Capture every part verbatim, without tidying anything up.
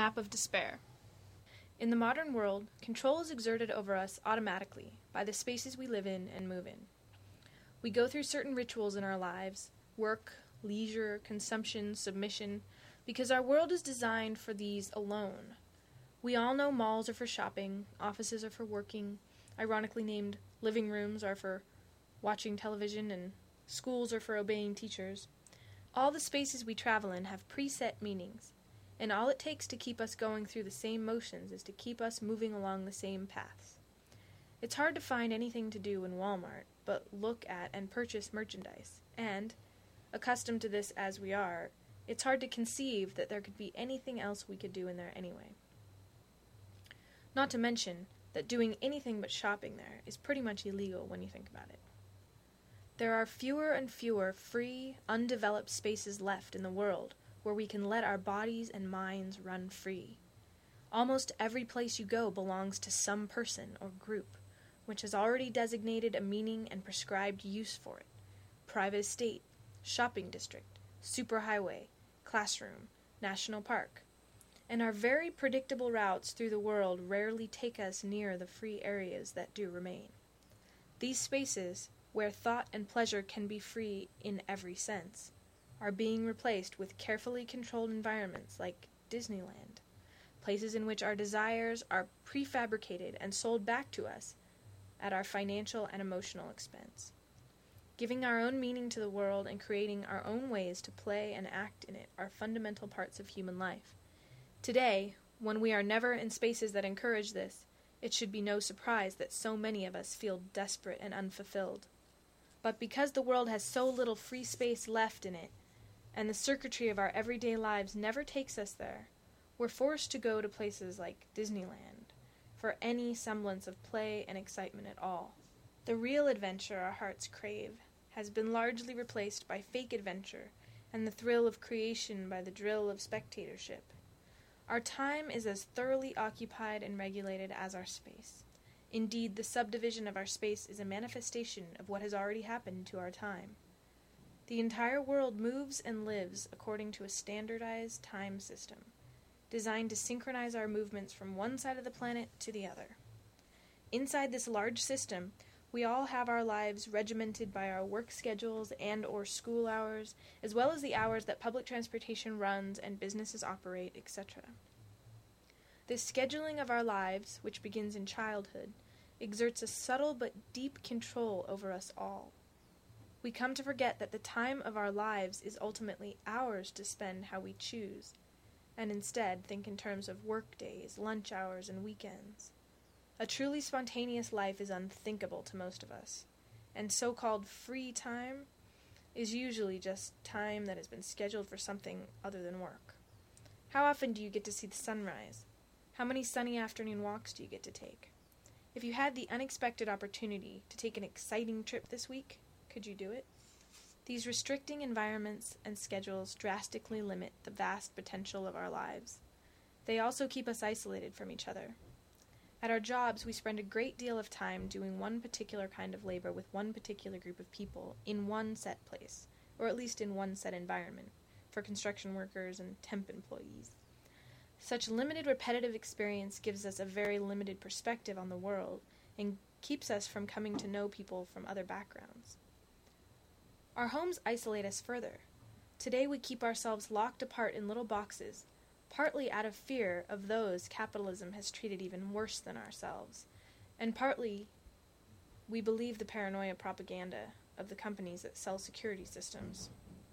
Map of Despair. In the modern world, control is exerted over us automatically by the spaces we live in and move in. We go through certain rituals in our lives, work, leisure, consumption, submission, because our world is designed for these alone. We all know malls are for shopping, offices are for working, ironically named living rooms are for watching television, and schools are for obeying teachers. All the spaces we travel in have preset meanings, and all it takes to keep us going through the same motions is to keep us moving along the same paths. It's hard to find anything to do in Walmart but look at and purchase merchandise, and, accustomed to this as we are, it's hard to conceive that there could be anything else we could do in there anyway. Not to mention that doing anything but shopping there is pretty much illegal when you think about it. There are fewer and fewer free, undeveloped spaces left in the world where we can let our bodies and minds run free. Almost every place you go belongs to some person or group, which has already designated a meaning and prescribed use for it. Private estate, shopping district, superhighway, classroom, national park. And our very predictable routes through the world rarely take us near the free areas that do remain. These spaces, where thought and pleasure can be free in every sense, are being replaced with carefully controlled environments like Disneyland, places in which our desires are prefabricated and sold back to us at our financial and emotional expense. Giving our own meaning to the world and creating our own ways to play and act in it are fundamental parts of human life. Today, when we are never in spaces that encourage this, it should be no surprise that so many of us feel desperate and unfulfilled. But because the world has so little free space left in it, and the circuitry of our everyday lives never takes us there, we're forced to go to places like Disneyland for any semblance of play and excitement at all. The real adventure our hearts crave has been largely replaced by fake adventure and the thrill of creation by the drill of spectatorship. Our time is as thoroughly occupied and regulated as our space. Indeed, the subdivision of our space is a manifestation of what has already happened to our time. The entire world moves and lives according to a standardized time system, designed to synchronize our movements from one side of the planet to the other. Inside this large system, we all have our lives regimented by our work schedules and or school hours, as well as the hours that public transportation runs and businesses operate, et cetera. This scheduling of our lives, which begins in childhood, exerts a subtle but deep control over us all. We come to forget that the time of our lives is ultimately ours to spend how we choose, and instead think in terms of work days, lunch hours, and weekends. A truly spontaneous life is unthinkable to most of us, and so-called free time is usually just time that has been scheduled for something other than work. How often do you get to see the sunrise? How many sunny afternoon walks do you get to take? If you had the unexpected opportunity to take an exciting trip this week, could you do it? These restricting environments and schedules drastically limit the vast potential of our lives. They also keep us isolated from each other. At our jobs, we spend a great deal of time doing one particular kind of labor with one particular group of people in one set place, or at least in one set environment, for construction workers and temp employees. Such limited repetitive experience gives us a very limited perspective on the world and keeps us from coming to know people from other backgrounds. Our homes isolate us further. Today we keep ourselves locked apart in little boxes, partly out of fear of those capitalism has treated even worse than ourselves, and partly we believe the paranoia propaganda of the companies that sell security systems.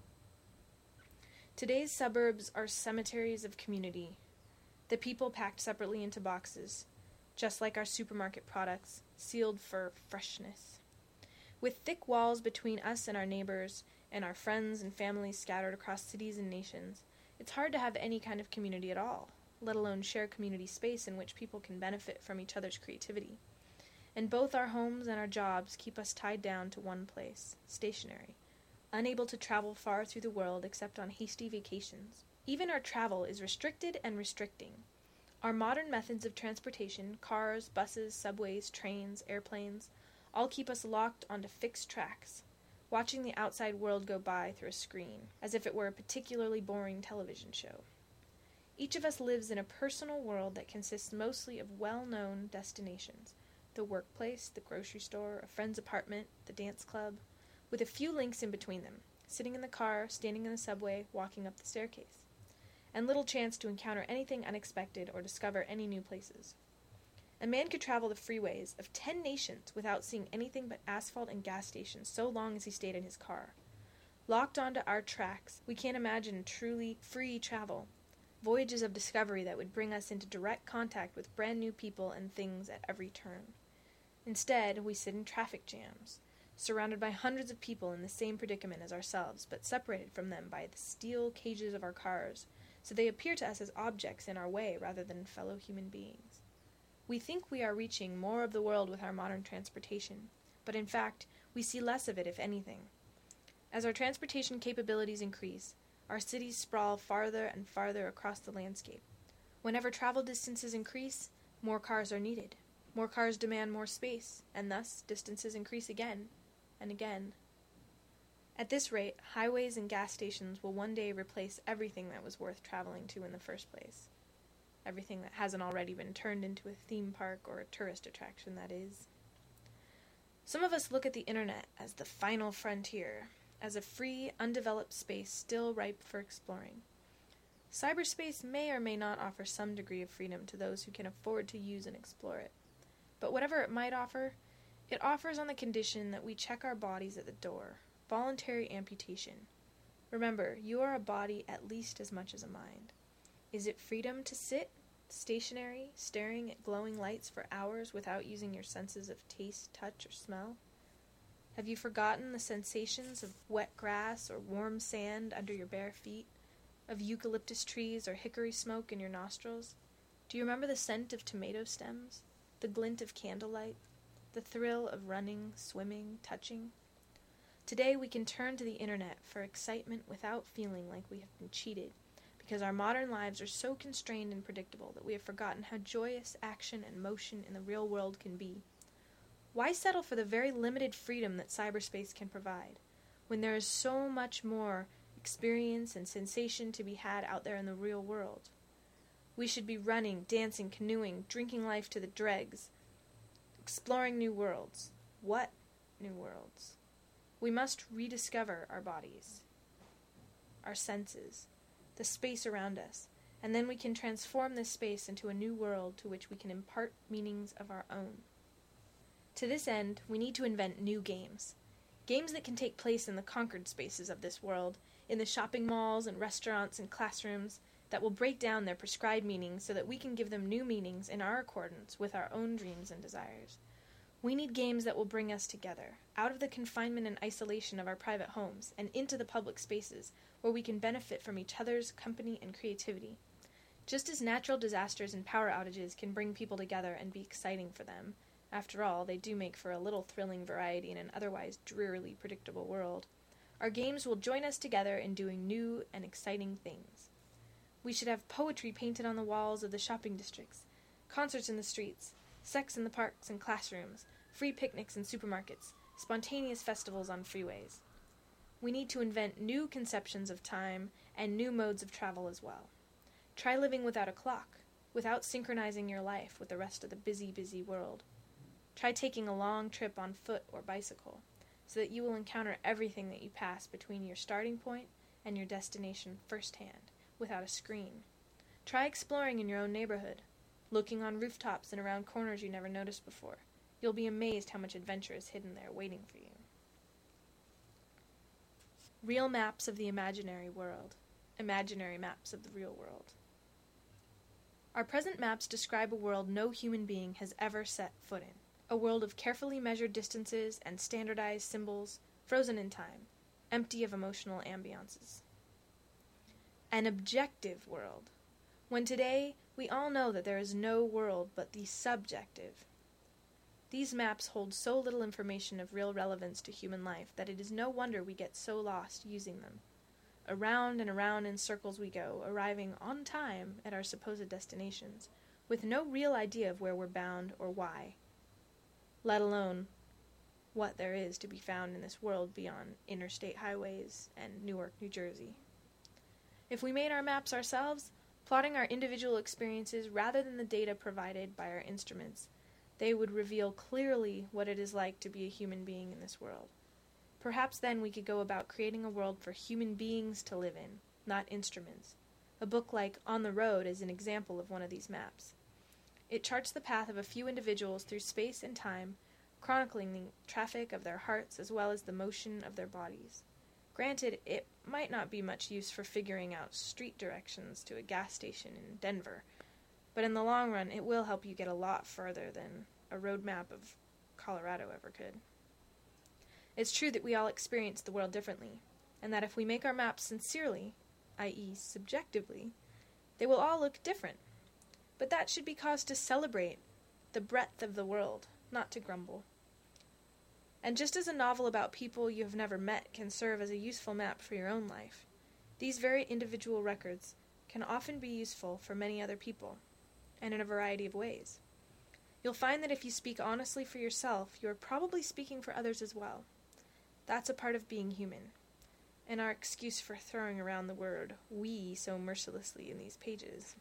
Today's suburbs are cemeteries of community, the people packed separately into boxes, just like our supermarket products, sealed for freshness. With thick walls between us and our neighbors, and our friends and families scattered across cities and nations, it's hard to have any kind of community at all, let alone share community space in which people can benefit from each other's creativity. And both our homes and our jobs keep us tied down to one place, stationary, unable to travel far through the world except on hasty vacations. Even our travel is restricted and restricting. Our modern methods of transportation, cars, buses, subways, trains, airplanes, all keep us locked onto fixed tracks, watching the outside world go by through a screen, as if it were a particularly boring television show. Each of us lives in a personal world that consists mostly of well-known destinations: the workplace, the grocery store, a friend's apartment, the dance club, with a few links in between them, sitting in the car, standing in the subway, walking up the staircase, and little chance to encounter anything unexpected or discover any new places. A man could travel the freeways of ten nations without seeing anything but asphalt and gas stations so long as he stayed in his car. Locked onto our tracks, we can't imagine truly free travel, voyages of discovery that would bring us into direct contact with brand new people and things at every turn. Instead, we sit in traffic jams, surrounded by hundreds of people in the same predicament as ourselves, but separated from them by the steel cages of our cars, so they appear to us as objects in our way rather than fellow human beings. We think we are reaching more of the world with our modern transportation, but in fact, we see less of it, if anything. As our transportation capabilities increase, our cities sprawl farther and farther across the landscape. Whenever travel distances increase, more cars are needed. More cars demand more space, and thus distances increase again and again. At this rate, highways and gas stations will one day replace everything that was worth traveling to in the first place. Everything that hasn't already been turned into a theme park or a tourist attraction, that is. Some of us look at the internet as the final frontier, as a free, undeveloped space still ripe for exploring. Cyberspace may or may not offer some degree of freedom to those who can afford to use and explore it. But whatever it might offer, it offers on the condition that we check our bodies at the door. Voluntary amputation. Remember, you are a body at least as much as a mind. Is it freedom to sit, stationary, staring at glowing lights for hours without using your senses of taste, touch, or smell? Have you forgotten the sensations of wet grass or warm sand under your bare feet, of eucalyptus trees or hickory smoke in your nostrils? Do you remember the scent of tomato stems, the glint of candlelight, the thrill of running, swimming, touching? Today we can turn to the internet for excitement without feeling like we have been cheated, because our modern lives are so constrained and predictable that we have forgotten how joyous action and motion in the real world can be. Why settle for the very limited freedom that cyberspace can provide, when there is so much more experience and sensation to be had out there in the real world? We should be running, dancing, canoeing, drinking life to the dregs, exploring new worlds. What new worlds? We must rediscover our bodies, our senses, the space around us, and then we can transform this space into a new world to which we can impart meanings of our own. To this end, we need to invent new games. Games that can take place in the conquered spaces of this world, in the shopping malls and restaurants and classrooms, that will break down their prescribed meanings so that we can give them new meanings in our accordance with our own dreams and desires. We need games that will bring us together, out of the confinement and isolation of our private homes, and into the public spaces, where we can benefit from each other's company and creativity. Just as natural disasters and power outages can bring people together and be exciting for them, after all, they do make for a little thrilling variety in an otherwise drearily predictable world, our games will join us together in doing new and exciting things. We should have poetry painted on the walls of the shopping districts, concerts in the streets, sex in the parks and classrooms, free picnics in supermarkets, spontaneous festivals on freeways. We need to invent new conceptions of time and new modes of travel as well. Try living without a clock, without synchronizing your life with the rest of the busy, busy world. Try taking a long trip on foot or bicycle, so that you will encounter everything that you pass between your starting point and your destination firsthand, without a screen. Try exploring in your own neighborhood, looking on rooftops and around corners you never noticed before. You'll be amazed how much adventure is hidden there waiting for you. Real maps of the imaginary world. Imaginary maps of the real world. Our present maps describe a world no human being has ever set foot in. A world of carefully measured distances and standardized symbols, frozen in time, empty of emotional ambiances. An objective world, when today we all know that there is no world but the subjective. These maps hold so little information of real relevance to human life that it is no wonder we get so lost using them. Around and around in circles we go, arriving on time at our supposed destinations, with no real idea of where we're bound or why, let alone what there is to be found in this world beyond interstate highways and Newark, New Jersey. If we made our maps ourselves, Plotting our individual experiences rather than the data provided by our instruments, they would reveal clearly what it is like to be a human being in this world. Perhaps then we could go about creating a world for human beings to live in, not instruments. A book like On the Road is an example of one of these maps. It charts the path of a few individuals through space and time, chronicling the traffic of their hearts as well as the motion of their bodies. Granted, it might not be much use for figuring out street directions to a gas station in Denver, but in the long run it will help you get a lot further than a road map of Colorado ever could. It's true that we all experience the world differently, and that if we make our maps sincerely, that is subjectively, they will all look different. But that should be cause to celebrate the breadth of the world, not to grumble. And just as a novel about people you have never met can serve as a useful map for your own life, these very individual records can often be useful for many other people, and in a variety of ways. You'll find that if you speak honestly for yourself, you are probably speaking for others as well. That's a part of being human, and our excuse for throwing around the word "we" so mercilessly in these pages.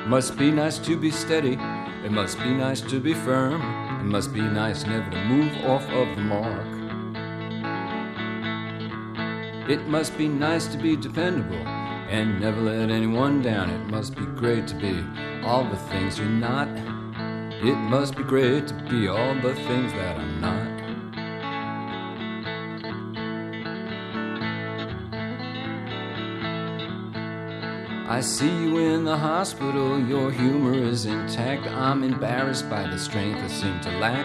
Must be nice to be steady, it must be nice to be firm, it must be nice never to move off of the mark. It must be nice to be dependable and never let anyone down. It must be great to be all the things you're not. It must be great to be all the things that I'm not. I see you in the hospital, your humor is intact. I'm embarrassed by the strength I seem to lack.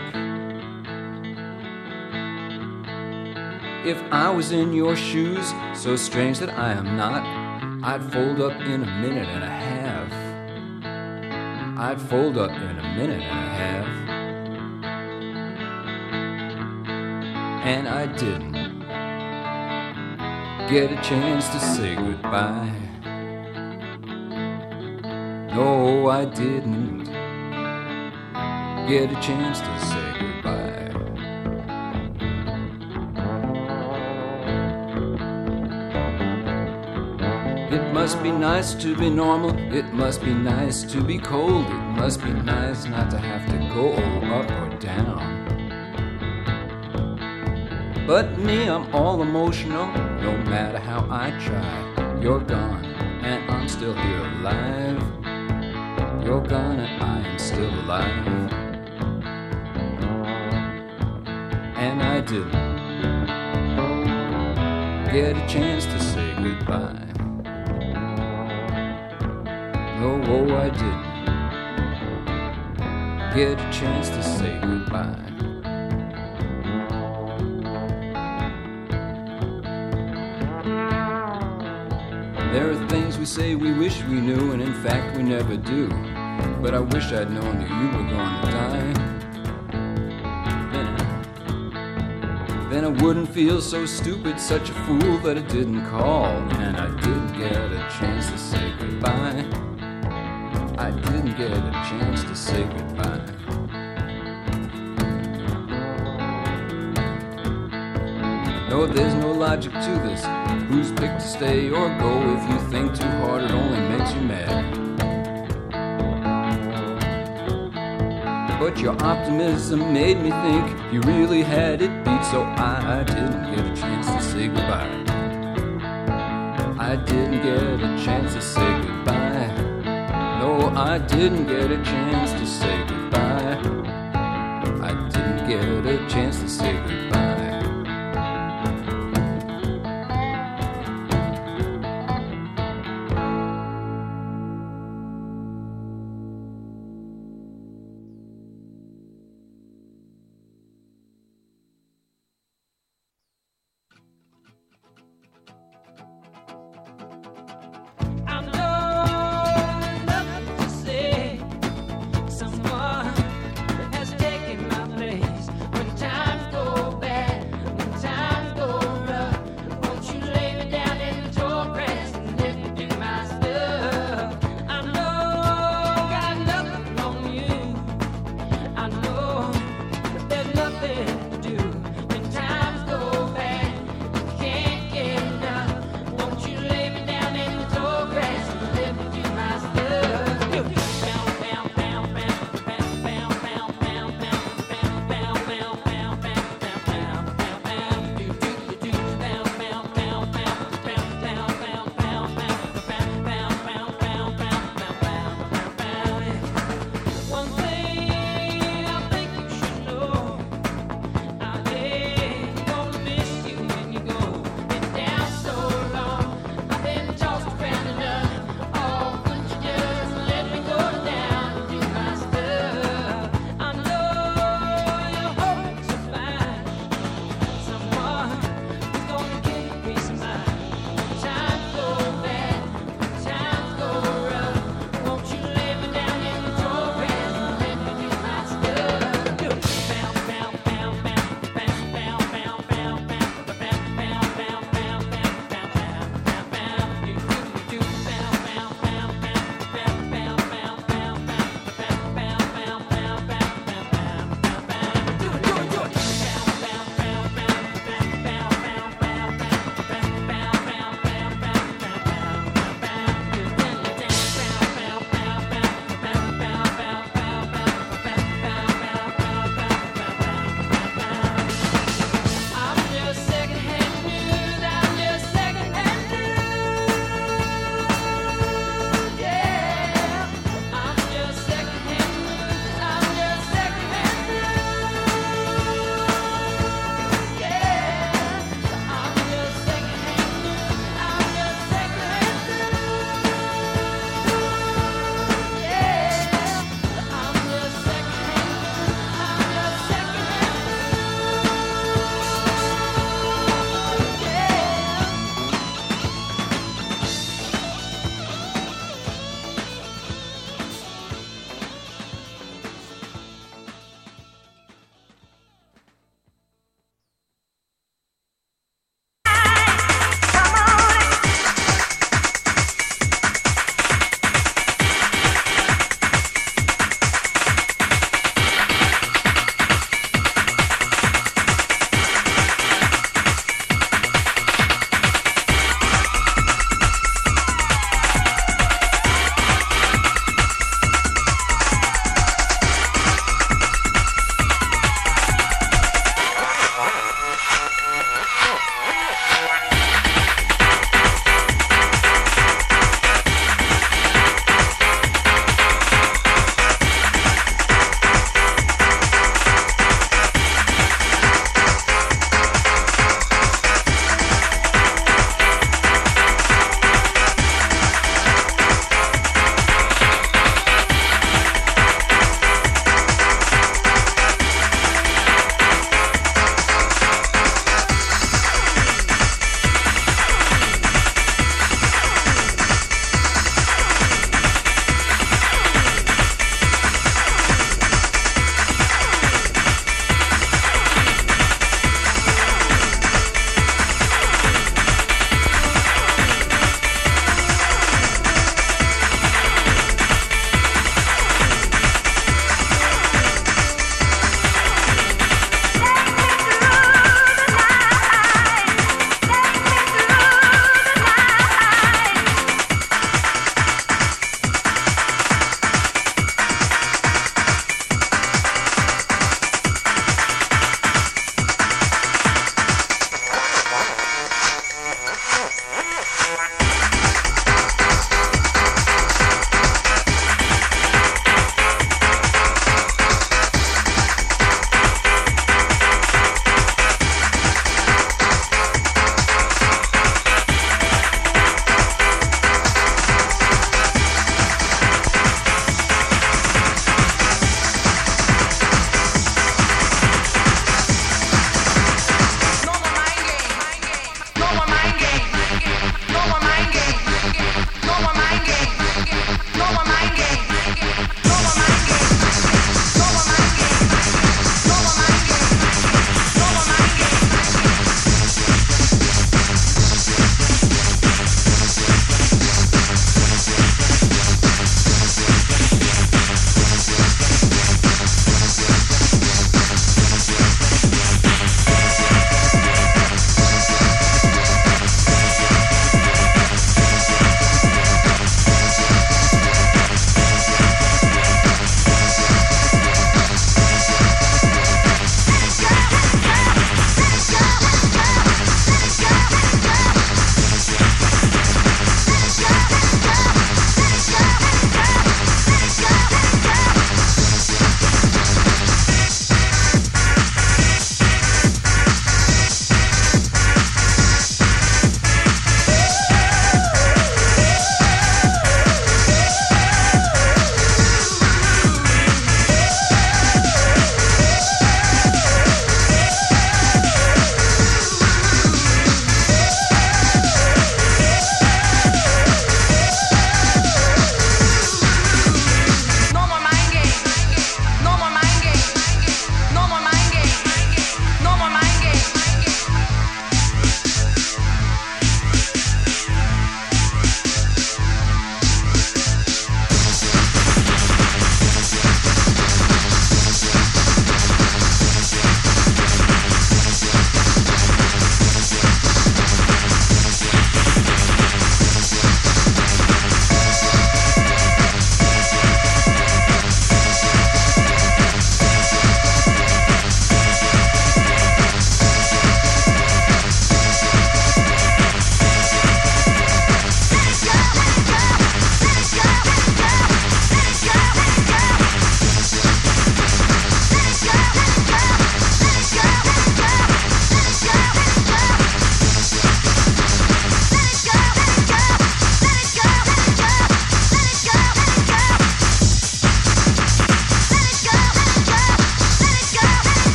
If I was in your shoes, so strange that I am not, I'd fold up in a minute and a half. I'd fold up in a minute and a half. And I didn't get a chance to say goodbye. No, I didn't get a chance to say goodbye. It must be nice to be normal, it must be nice to be cold, it must be nice not to have to go up or down. But me, I'm all emotional, no matter how I try. You're gone, and I'm still here alive. You're gone and I am still alive. And I didn't get a chance to say goodbye. No, oh, I didn't get a chance to say goodbye. There are things we say we wish we knew, and in fact we never do. But I wish I'd known that you were going to die. Then, then I wouldn't feel so stupid, such a fool that I didn't call. And I didn't get a chance to say goodbye. I didn't get a chance to say goodbye. No, there's no logic to this. Who's picked to stay or go? If you think too hard, it only makes you mad. But your optimism made me think you really had it beat, so I didn't get a chance to say goodbye. I didn't get a chance to say goodbye. No, I didn't get a chance to say goodbye. I didn't get a chance to say goodbye. Someone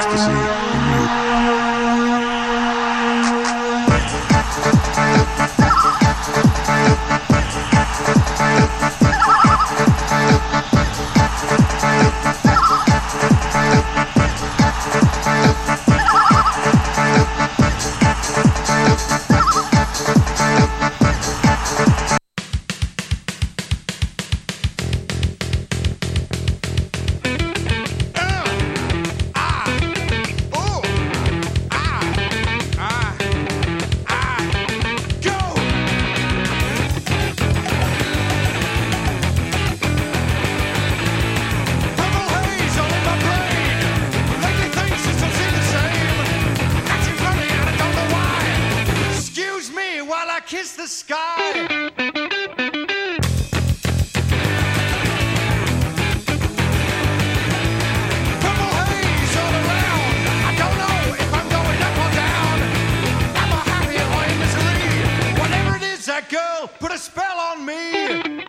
Kiss the sky. Purple haze all around. I don't know if I'm going up or down. Am I happy or in misery? Whatever it is, that girl put a spell on me.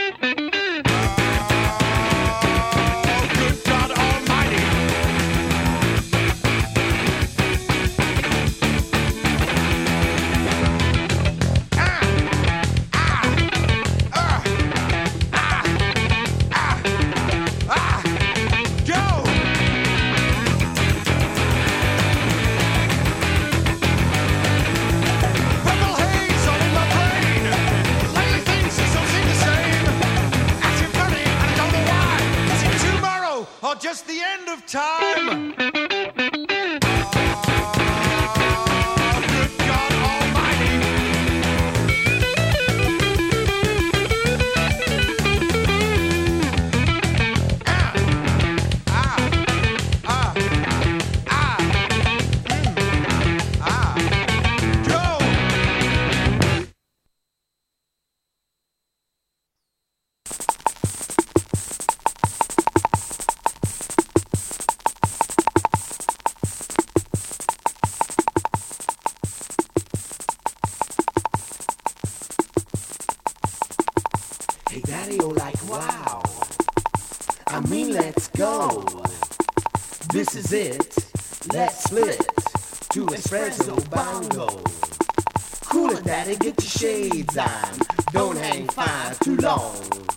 Just the end of time. Hey daddy, oh like wow, I mean let's go. This is it, let's split to espresso bongo. Cool it daddy, get your shades on, don't hang fire too long.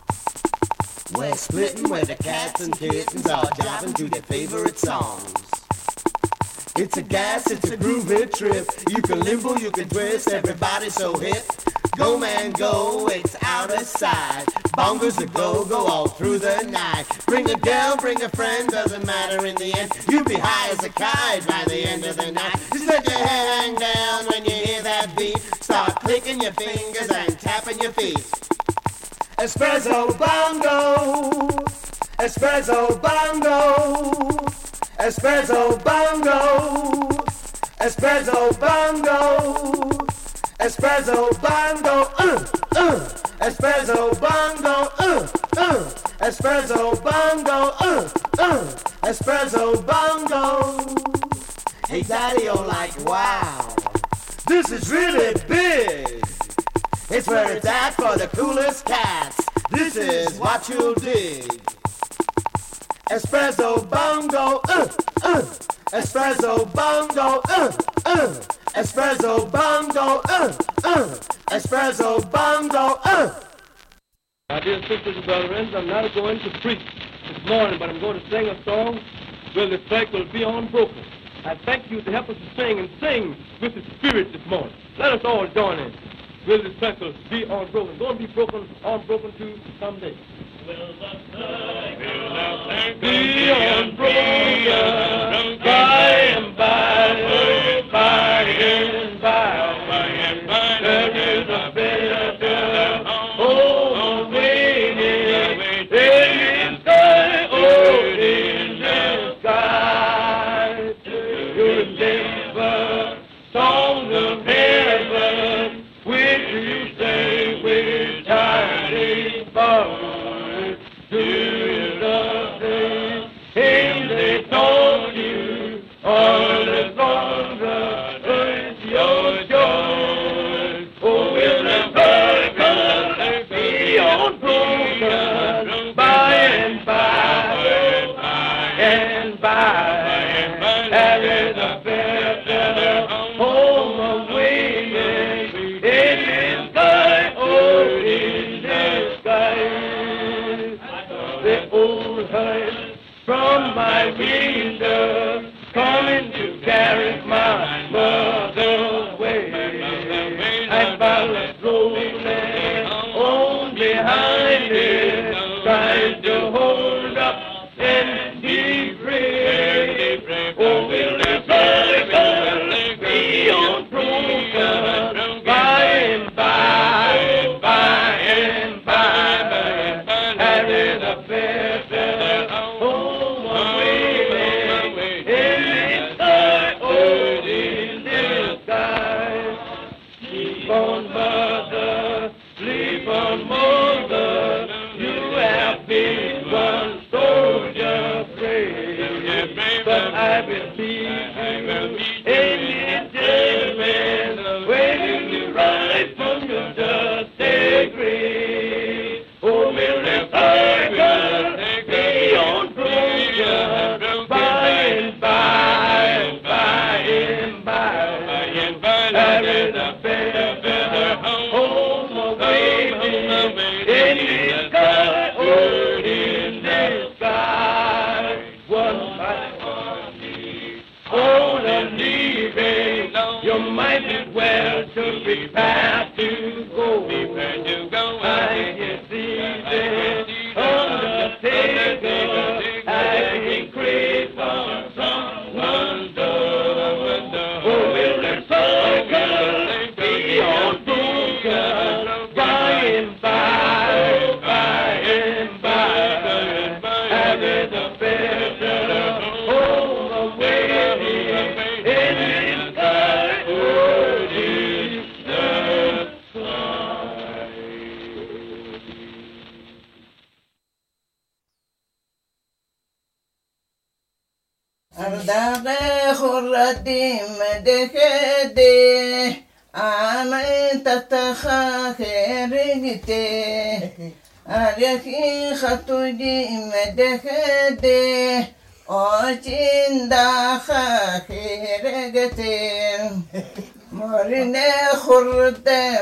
We're splitting where the cats and kittens are jabbing to their favorite songs. It's a gas, it's a groovy trip, you can limbo, you can twist, everybody's so hip. Go man go, it's out of sight. Bongos a go-go all through the night. Bring a girl, bring a friend, doesn't matter in the end. You'll be high as a kite by the end of the night. Just let your hair hang down when you hear that beat. Start clicking your fingers and tapping your feet. Espresso bongo, espresso bongo, espresso bongo, espresso bongo. Espresso bongo, uh, uh, espresso bongo, uh, uh, espresso bongo, uh, uh, espresso bongo. Hey daddy, oh like wow, this is really big. It's where it's at for the coolest cats. This is what you'll dig. Espresso bongo, uh, uh, espresso bongo, uh, uh. Espresso bongo, uh, uh, espresso bongo, uh. My dear sisters and brethren, I'm not going to preach this morning, but I'm going to sing a song. Will the cycle be unbroken? I thank you to help us to sing and sing with the Spirit this morning. Let us all join in. Will the cycle be unbroken? Going to be broken, unbroken too someday. Will the cycle be unbroken by and by, by and by? There is a better home waiting in the sky, oh, in the sky. To deliver songs of heaven, which you say with tiny bones. Do you love them? Things they told you, all the songs of earth, your joy. Oh, will the burden be unbroken by and by, and by. Harry the Fairfellow, home away in the sky, oh, in the sky. The old hearse from my window, coming to carry my mother away. I followed slowly on behind it, trying to hold up and be brave. Oh, will the cycle be unbroken by and by, by and by? Harry the Fairfellow, home away in the sky, oh, in the sky. Sleep on, mother, sleep on, mother, you have been one soldier brave, but I will meet you in the day when you rise from your dusty grave. Oh, will the cycle be unbroken by and by, by and by? Harry the Fairfellow, home away in the sky, oh, in the sky. One by one, on a leaving, you might as well to prepare to go. I can see the undertaker, I can crave for someone's door. Oh, will the cycle be unbroken by and by, by and by? Harry the Fairfellow, home away in the sky, oh, in the sky. أرداغ خردي مدخدي عمي تتخا خيرجتي أريكي خطودي مدخدي أوشين داخا خيرجتي مرني خردي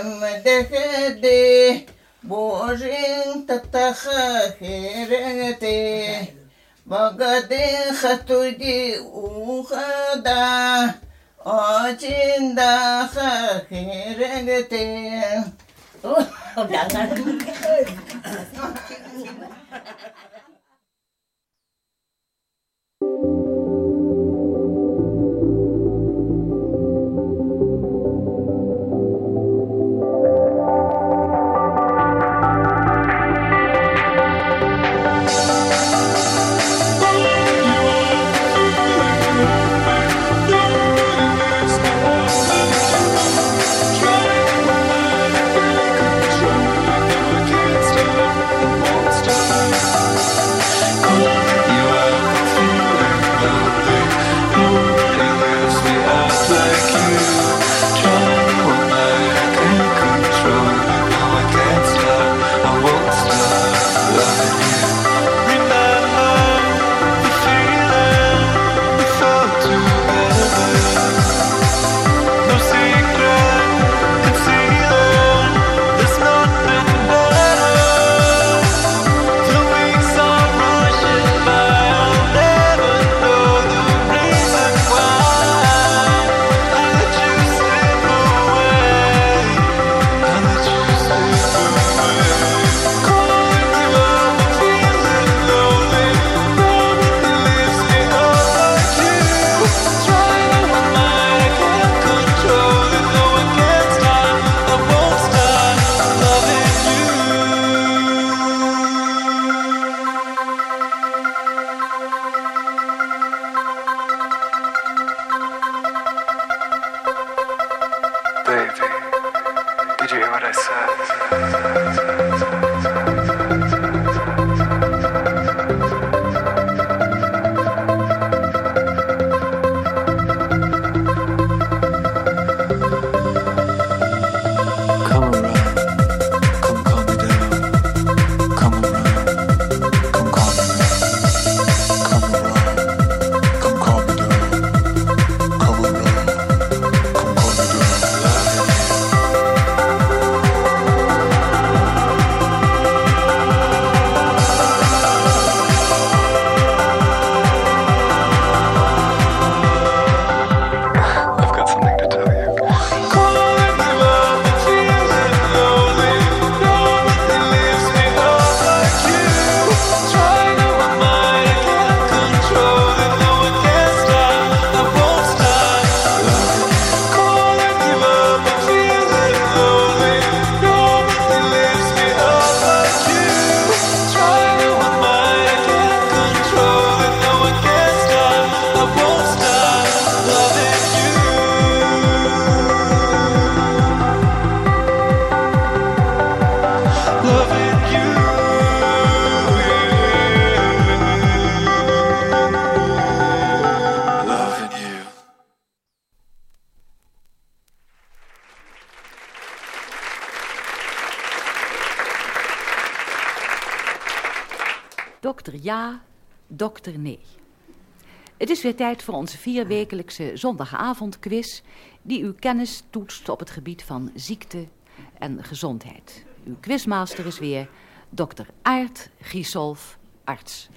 مدخدي بوشين تتخا خيرجتي Bagadin khatuji ukhada ochinda khakhirete. Oh, jangan. Come calm me down. dokter ja, dokter nee. Het is weer tijd voor onze vierwekelijkse zondagavondquiz, die uw kennis toetst op het gebied van ziekte en gezondheid. Uw quizmaster is weer dokter Aart Giesolf, arts.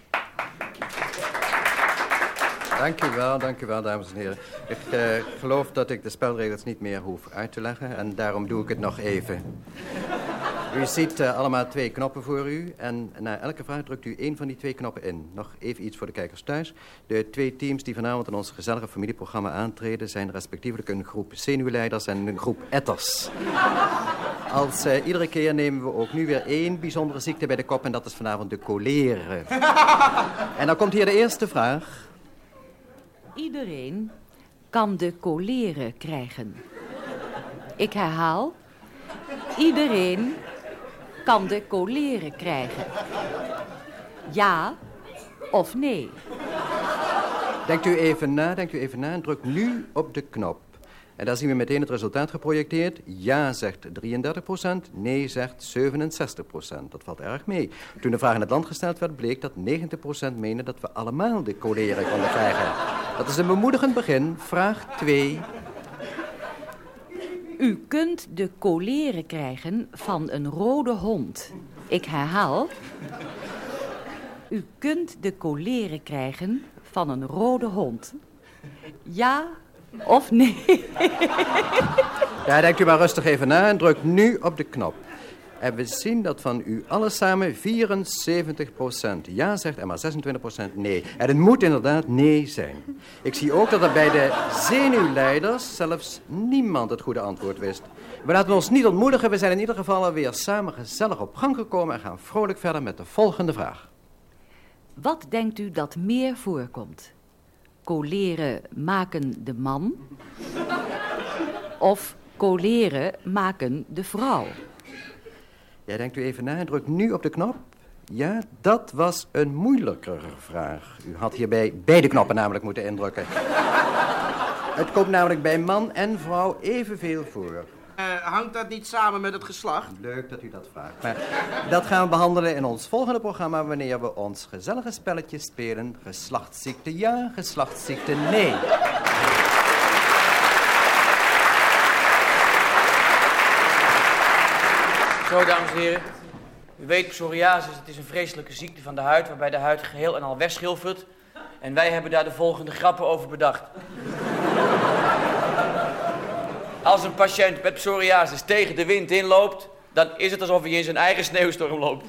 Dank u wel, dank u wel, dames en heren. Ik uh, geloof dat ik de spelregels niet meer hoef uit te leggen en daarom doe ik het nog even. U ziet uh, allemaal twee knoppen voor u en na elke vraag drukt u één van die twee knoppen in. Nog even iets voor de kijkers thuis. De twee teams die vanavond in ons gezellige familieprogramma aantreden zijn respectievelijk een groep zenuwleiders en een groep etters. Als uh, iedere keer nemen we ook nu weer één bijzondere ziekte bij de kop en dat is vanavond de cholera. En dan komt hier de eerste vraag. Iedereen kan de cholera krijgen. Ik herhaal, iedereen kan de cholera krijgen. Ja of nee? Denkt u even na, denkt u even na en druk nu op de knop. En daar zien we meteen het resultaat geprojecteerd. Ja zegt drieëndertig procent, nee zegt zevenenzestig procent. Dat valt erg mee. Toen de vraag in het land gesteld werd, bleek dat negentig procent menen dat we allemaal de cholera konden krijgen. Dat is een bemoedigend begin. Vraag twee. U kunt de cholera krijgen van een rode hond. Ik herhaal. U kunt de cholera krijgen van een rode hond. Ja of nee? Ja, denkt u maar rustig even na en druk nu op de knop. En we zien dat van u allen samen vierenzeventig procent ja zegt en maar zesentwintig procent nee. En het moet inderdaad nee zijn. Ik zie ook dat er bij de zenuwleiders zelfs niemand het goede antwoord wist. We laten ons niet ontmoedigen. We zijn in ieder geval alweer samen gezellig op gang gekomen en gaan vrolijk verder met de volgende vraag. Wat denkt u dat meer voorkomt? Cholera maken de man of cholera maken de vrouw? Ja, denkt u even na en drukt nu op de knop. Ja, dat was een moeilijkere vraag. U had hierbij beide knoppen namelijk moeten indrukken. Het komt namelijk bij man en vrouw evenveel voor. Uh, hangt dat niet samen met het geslacht? Leuk dat u dat vraagt. Maar dat gaan we behandelen in ons volgende programma wanneer we ons gezellige spelletje spelen. Geslachtsziekte ja, geslachtsziekte nee. Zo, dames en heren. U weet, psoriasis, het is een vreselijke ziekte van de huid waarbij de huid geheel en al wegschilfert. En wij hebben daar de volgende grappen over bedacht. Als een patiënt met psoriasis tegen de wind inloopt, dan is het alsof hij in zijn eigen sneeuwstorm loopt.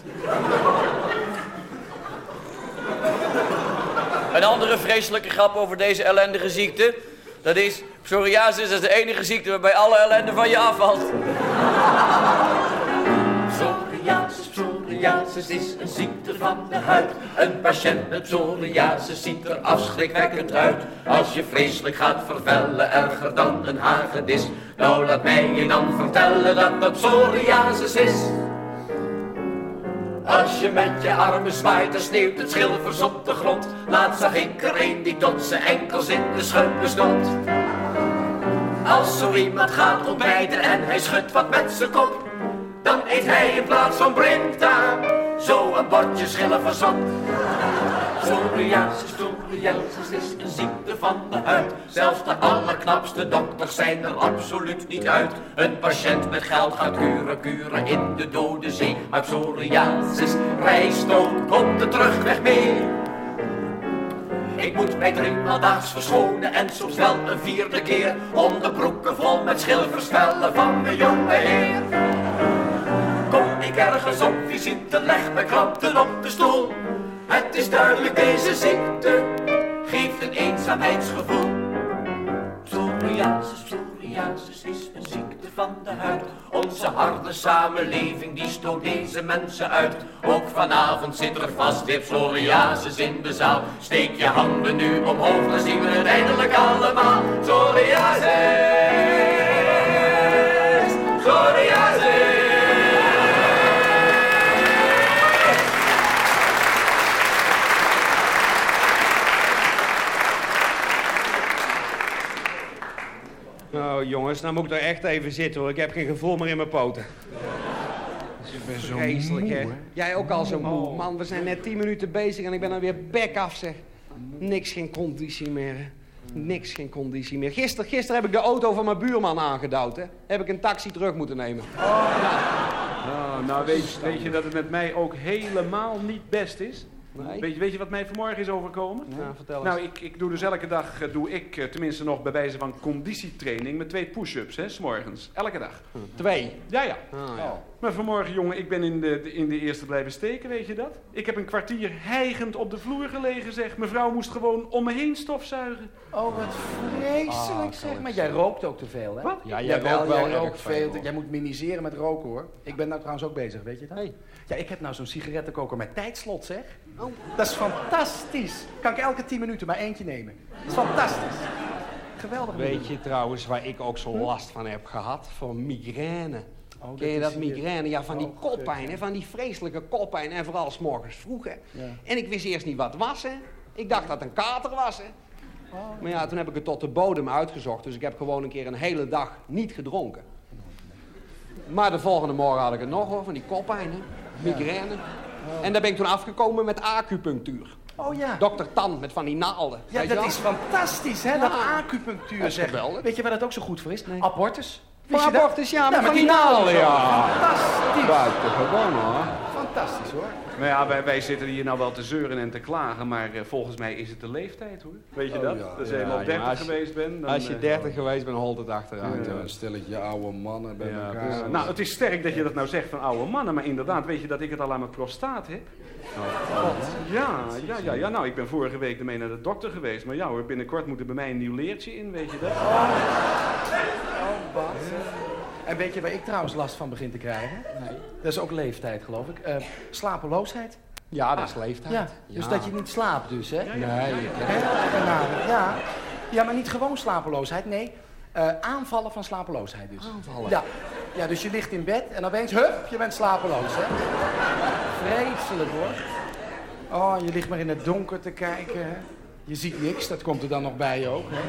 Een andere vreselijke grap over deze ellendige ziekte, dat is, psoriasis is de enige ziekte waarbij alle ellende van je afvalt. Psoriasis, psoriasis is een ziekte van de huid. Een patiënt met psoriasis ziet er afschrikwekkend uit. Als je vreselijk gaat vervellen, erger dan een hagedis. Nou, laat mij je dan vertellen dat dat psoriasis is. Als je met je armen zwaait, dan sneeuwt het schilfers op de grond. Laatst zag ik er een die tot zijn enkels in de schubben stond. Als zo iemand gaat ontbijten en hij schudt wat met zijn kop, dan eet hij in plaats van Brinta zo een bordje schilfers op. Psoriasis, psoriasis is een ziekte van de huid. Zelfs de allerknapste dokters zijn er absoluut niet uit. Een patiënt met geld gaat kuren, kuren in de dode zee. Maar psoriasis reist ook op de terugweg mee. Ik moet mij driemaal daags verschonen en soms wel een vierde keer. Onderbroeken vol met schilfersvellen van mijn jonge heer. Kom ik ergens op visite, leg mijn krampen op de stoel. Het is duidelijk, deze ziekte geeft een eenzaamheidsgevoel. Psoriasis, psoriasis is een ziekte van de huid. Onze harde samenleving die stoot deze mensen uit. Ook vanavond zit er vast weer psoriasis in de zaal. Steek je handen nu omhoog, dan zien we het eindelijk allemaal. Psoriasis, psoriasis. Nou jongens, nou moet ik er echt even zitten hoor. Ik heb geen gevoel meer in mijn poten. ben zo Vreselijk, moe, hè? hè? Jij ook al zo moe. Oh. Man, we zijn net tien minuten bezig en ik ben dan weer bek af, zeg. Niks, geen conditie meer, hè. Niks, geen conditie meer. Gisteren, gisteren heb ik de auto van mijn buurman aangedouwd, hè. Heb ik een taxi terug moeten nemen. Nou, nou weet, weet je dat het met mij ook helemaal niet best is? Nee? Weet je, weet je wat mij vanmorgen is overkomen? Ja, vertel eens. Nou, ik, ik doe dus elke dag, uh, doe ik uh, tenminste nog bij wijze van conditietraining met twee push-ups, hè, 's morgens. Elke dag. Twee? Ja, ja. Ah, ja. Maar vanmorgen, jongen, ik ben in de, de- in de eerste blijven steken, weet je dat? Ik heb een kwartier hijgend op de vloer gelegen, zeg. Mevrouw moest gewoon om me heen stofzuigen. Oh, wat vreselijk zeg. Maar jij rookt ook te veel, hè? Wat? Ja, jij Jawel, rookt wel jij erg rookt veel, veel. hoor. Jij moet miniseren met roken, hoor. Ik ben nou trouwens ook bezig, weet je dat? Hey. Ja, ik heb nou zo'n sigarettenkoker met tijdslot, zeg. Oh. Dat is fantastisch. Kan ik elke tien minuten maar eentje nemen. Dat is fantastisch. Geweldig. Weet je trouwens waar ik ook zo last van heb gehad? Van migraine. Oh, Ken je dat dat is hier- migraine? Ja, van die Oh, koppijn, hè? Van die vreselijke koppijn. En vooral 's morgens vroeg, hè? Ja. En ik wist eerst niet wat het was, hè? Ik dacht dat het een kater was, hè? Oh. Maar ja, toen heb ik het tot de bodem uitgezocht. Dus ik heb gewoon een keer een hele dag niet gedronken. Maar de volgende morgen had ik het nog, hoor. Van die koppijn, hè? Migraine. En daar ben ik toen afgekomen met acupunctuur. Oh ja. Dokter Tan met van die naalden. Ja, weet je dat wel? is fantastisch, hè? Ja. Dat acupunctuur, Dat is zeg. geweldig. Weet je waar dat ook zo goed voor is? Abortus. Voor Wist je dat? abortus, ja, met met van die naalden, ja. Fantastisch. Buitengewoon, hoor. Fantastisch, hoor. Nou ja, wij, wij zitten hier nou wel te zeuren en te klagen, maar uh, volgens mij is het de leeftijd, hoor. Weet je Oh, dat? ja. Als je Ja, eenmaal ja, dertig als je- geweest bent, dan... Als je uh, dertig geweest bent, holt het achteruit. Ja, hoor. een stelletje oude mannen bij ja, elkaar. dus, nou, het is sterk dat je dat nou zegt van oude mannen, maar inderdaad, weet je dat ik het al aan mijn prostaat heb? Ja, ja, ja, ja, nou, ik ben vorige week ermee naar de dokter geweest, maar ja hoor, binnenkort moet er bij mij een nieuw leertje in, weet je dat? Oh, Bas. En weet je waar ik trouwens last van begin te krijgen? Nee. Dat is ook leeftijd, geloof ik. Uh, slapeloosheid. Ja, dat is leeftijd. Ja, Ja. dus dat je niet slaapt dus, hè? Ja, ja. Nee, ik- Hè? En nou, ja. Ja, maar niet gewoon slapeloosheid, nee. Uh, aanvallen van slapeloosheid dus. Aanvallen? Ja. Ja, dus je ligt in bed en opeens, hup, je bent slapeloos, hè? Vreselijk, hoor. Oh, je ligt maar in het donker te kijken, hè? Je ziet niks, dat komt er dan nog bij ook, hè?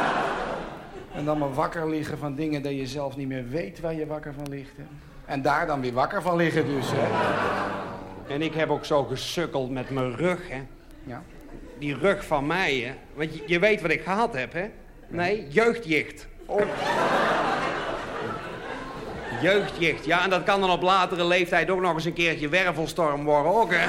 En dan maar wakker liggen van dingen dat je zelf niet meer weet waar je wakker van ligt, hè? En daar dan weer wakker van liggen dus, hè? En ik heb ook zo gesukkeld met mijn rug, hè. Ja. Die rug van mij, hè. Want je, je weet wat ik gehad heb, hè. Nee, jeugdjicht. Oh. Jeugdjicht, ja, en dat kan dan op latere leeftijd ook nog eens een keertje wervelstorm worden, ook, hè.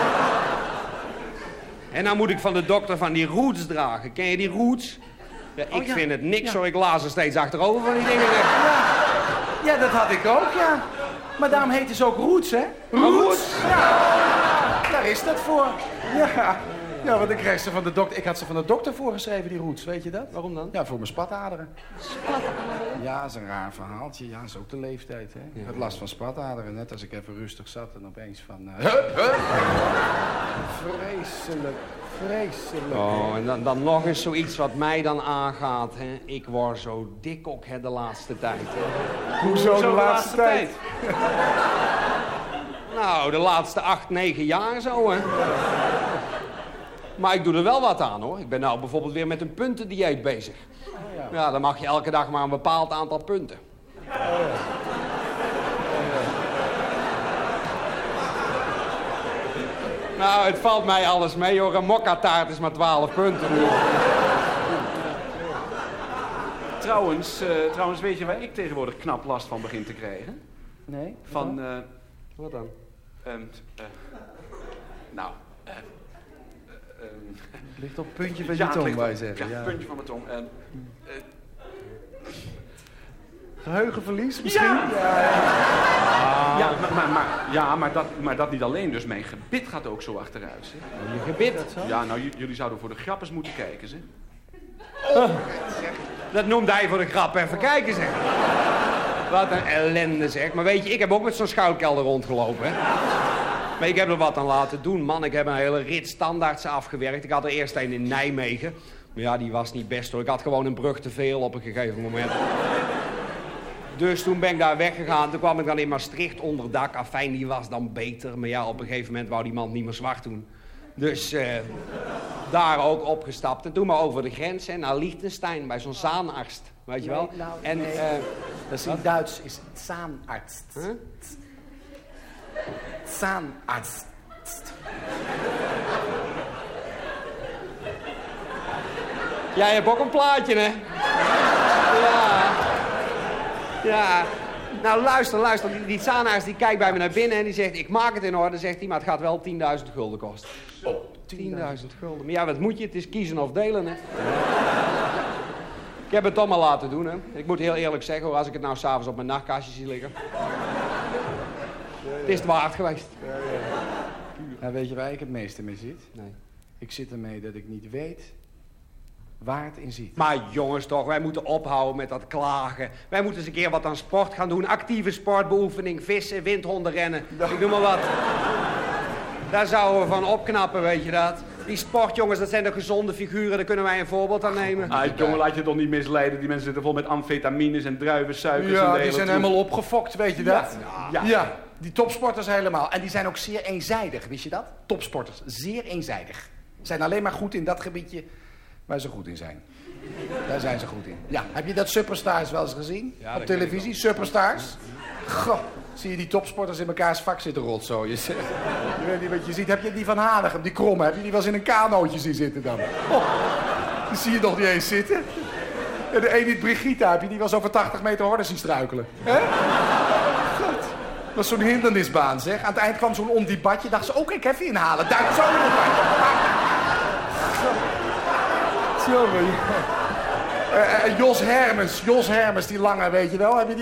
En dan moet ik van de dokter van die roots dragen. Ken je die roots? Ja, ik Oh, ja. vind het niks, Ja. hoor. Ik laat ze steeds achterover van die dingen. Ja. Ja, dat had ik ook, ja. Maar daarom heet ze ook roots, hè? Roots! Ja. Daar is dat voor. Ja. Ja, want ik kreeg ze van de dokter. Ik had ze van de dokter voorgeschreven, die roots. Weet je dat? Waarom dan? Ja, voor mijn spataderen. Spataderen? Ja, dat is een raar verhaaltje. Ja, dat is ook de leeftijd, hè? Ik had last van spataderen. Net als ik even rustig zat en opeens van... Uh, hup, hup. Vreselijk. Vreselijk. Oh, en dan, dan nog eens zoiets wat mij dan aangaat, hè. Ik word zo dik ook, hè, de laatste tijd. Hè. Hoezo de laatste tijd? Nou, de laatste acht, negen jaar zo, hè. Maar ik doe er wel wat aan, hoor. Ik ben nou bijvoorbeeld weer met een puntendieet bezig. Oh, ja. Ja, dan mag je elke dag maar een bepaald aantal punten. Oh, ja. Nou, het valt mij alles mee, hoor. Een mokkataart is maar twaalf punten. Trouwens, uh, trouwens, weet je waar ik tegenwoordig knap last van begin te krijgen? Nee? Van, uh, wat dan? Um, uh, nou, uh, uh, um, Het ligt op het puntje van je ja, het tong, ligt wou op- je zeggen. Ja, Ja. puntje van mijn tong. Um, uh, Geheugenverlies misschien? Ja, ja, ja. ja, maar, maar, maar, ja maar, dat, maar dat niet alleen. Dus mijn gebit gaat ook zo achteruit. Zeg. Je gebit? Ja, nou, j- jullie zouden voor de grap eens moeten kijken, zeg. Oh, dat noemde hij voor de grap. Even kijken, zeg. Wat een ellende, zeg. Maar weet je, ik heb ook met zo'n schuilkelder rondgelopen, hè. Maar ik heb er wat aan laten doen, man. Ik heb een hele rit standaards afgewerkt. Ik had er eerst een in Nijmegen. Maar ja, die was niet best, hoor. Ik had gewoon een brug te veel op een gegeven moment. Dus toen ben ik daar weggegaan. Toen kwam ik dan in Maastricht onder dak. Afijn, die was dan beter. Maar ja, op een gegeven moment wou die man niet meer zwart doen. Dus uh, daar ook opgestapt. En toen maar over de grens, hè, naar Liechtenstein, bij zo'n zaanarts. Weet je wel? Nee, nou, en, nee. uh, dat is in Duits, is zaanarts. Huh? Zahnarzt. Jij hebt ook een plaatje, hè? Ja. Ja. Nou, luister, luister. Die, die zaanarts die kijkt bij me naar binnen en die zegt... ik maak het in orde, zegt hij, maar het gaat wel tienduizend gulden kosten. Oh, tienduizend gulden. Maar ja, wat moet je? Het is kiezen of delen, hè? Ik heb het toch maar laten doen, hè. Ik moet heel eerlijk zeggen, hoor, als ik het nou s'avonds op mijn nachtkastje zie liggen... Het is het waard geweest. Ja, ja. Nou, weet je waar ik het meeste mee zit? Nee. Ik zit ermee dat ik niet weet waar het in zit. Maar jongens toch, wij moeten ophouden met dat klagen. Wij moeten eens een keer wat aan sport gaan doen. Actieve sportbeoefening, vissen, windhondenrennen. Ik noem maar wat. Daar zouden we van opknappen, weet je dat. Die sportjongens, dat zijn de gezonde figuren. Daar kunnen wij een voorbeeld aan nemen. Ah, jongen, laat je toch niet misleiden. Die mensen zitten vol met amfetamines en druivensuikers. Ja, en de die hele zijn troep. helemaal opgefokt, weet je dat? Ja. Ja. ja, die topsporters helemaal. En die zijn ook zeer eenzijdig, wist je dat? Topsporters, zeer eenzijdig. Zijn alleen maar goed in dat gebiedje waar ze goed in zijn. Daar zijn ze goed in. Ja, heb je dat Superstars wel eens gezien? Ja, op televisie? Superstars? Goh, zie je die topsporters in mekaars vak zitten rotzooien. Je weet niet wat je ziet. Heb je die van Hanegem, die kromme, heb je die wel eens in een kanootje zien zitten dan? Oh, die zie je nog niet eens zitten. En de Edith Brigitte, heb je die wel eens over tachtig meter horde zien struikelen? Hè? God, dat was zo'n hindernisbaan, zeg. Aan het eind kwam zo'n ondibatje, dacht ze, oké, ik even inhalen. Duik zo in het Jongen, uh, uh, Jos Hermens, Jos Hermens, die lange, weet je wel. Heb je die